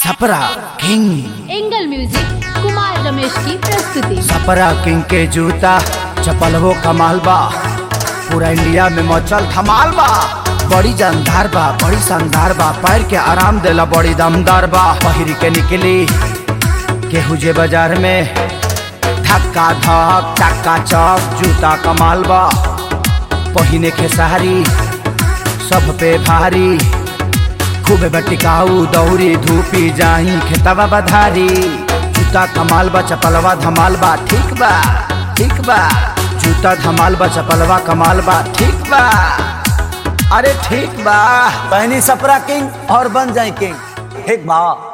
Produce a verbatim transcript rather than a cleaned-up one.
Chhapra king angle music Kumar Ramesh की प्रस्तुति। Chhapra king के जूता चपल वो कमाल बा, पूरा इंडिया में मचल धमाल बा। बड़ी जानदार बा, बड़ी शानदार बा, पैर के आराम देला बड़ी दमदार बा। पहिर के निकली केहू जे बाजार में धक्का धक चक्का चक जूता कमाल बा। पहिने खेसारी सब पे भारी, खूबे बटिकाऊ दौरी धूपी जाही खेतवा बधारी। जूता कमाल बा चपलवा धमाल बा, ठीक बा ठीक बा। जूता धमाल बा चपलवा कमाल बा, ठीक बा अरे ठीक बा। पहनी छपरा किंग और बन जाए किंग, ठीक बा।